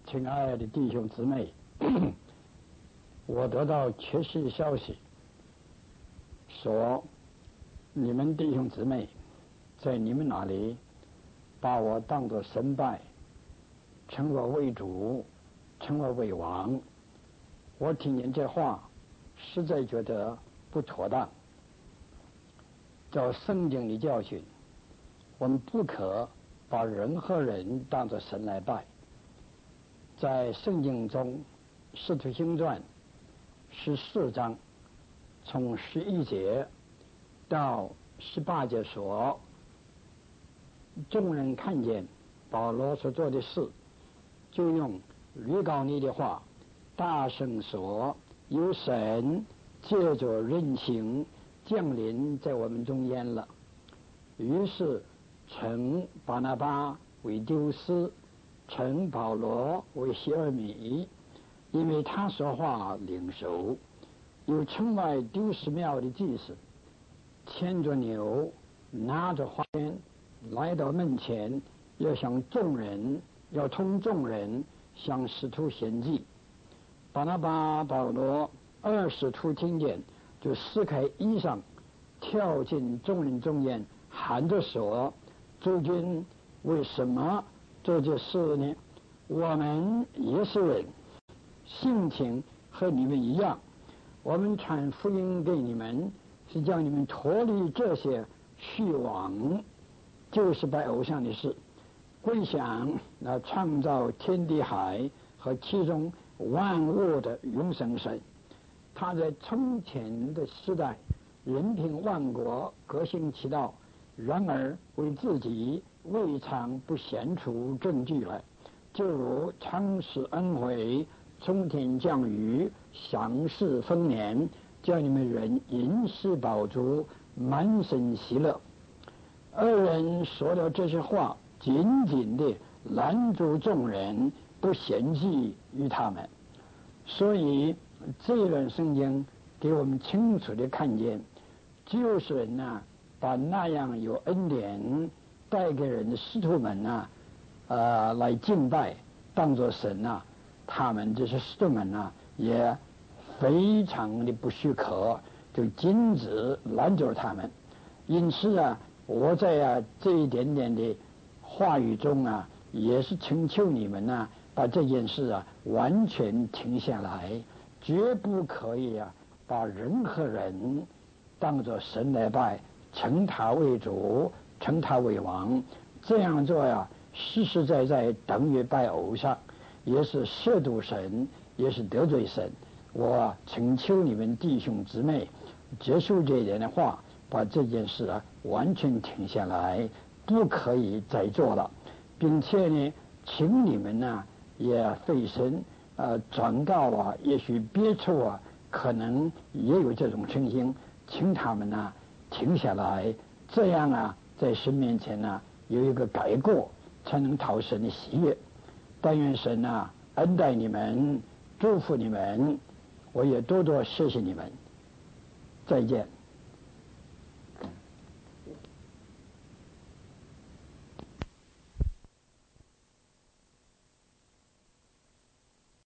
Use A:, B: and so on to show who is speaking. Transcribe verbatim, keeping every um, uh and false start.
A: 亲爱的弟兄姊妹，我得到确实的消息，说你们弟兄姊妹在你们那里把我当作神拜，称我为主，称我为王。我听见这话，实在觉得不妥当。照圣经的教训，我们不可把任何人当作神来拜。在圣经中，《使徒行传》十四章从十一节到十八节说，众人看见保罗所做的事，就用律告你的话大声说，有神借着人情降临在我们中间了。于是称巴拿巴为丢斯，称保罗为希尔米，因为他说话领受。有城外丢失庙的祭司牵着牛，拿着花圈来到门前，要向众人要同众人向使徒献祭。巴拿巴、保罗二使徒听见，就撕开衣裳，跳进众人中间，喊着说：诸君为什么做这事呢？我们也是人，性情和你们一样。我们传福音给你们，是叫你们脱离这些虚妄，就是拜偶像的事，归向那创造天地海和其中万物的永生神。他在从前的时代，任凭万国各行其道，然而为自己未尝不显出证据来，就如常施恩惠，从天降雨，享世丰年，叫你们人因事饱足，满身喜乐。二人说了这些话，紧紧地拦住众人，不献祭于他们。所以这一段圣经给我们清楚地看见，就是人呐、啊，把那样有恩典带给人的使徒们呐、啊，呃，来敬拜，当作神呐、啊，他们这些使徒们呐、啊，也非常的不许可，就禁止拦住他们。因此啊，我在啊这一点点的话语中啊，也是请求你们呐、啊，把这件事啊完全停下来，绝不可以啊把任何人当作神来拜，称他为主，称他为王。这样做呀、啊，实实在在等于拜偶像，也是亵渎神，也是得罪神。我请求你们弟兄姊妹接受这一点的话，把这件事啊完全停下来，不可以再做了，并且呢，请你们呢也费心呃转告啊，也许别处啊可能也有这种情形，请他们呢停下来，这样啊在神面前呢有一个改过，才能讨神的喜悦。但愿神啊恩待你们，祝福你们，我也多多谢谢你们。再见。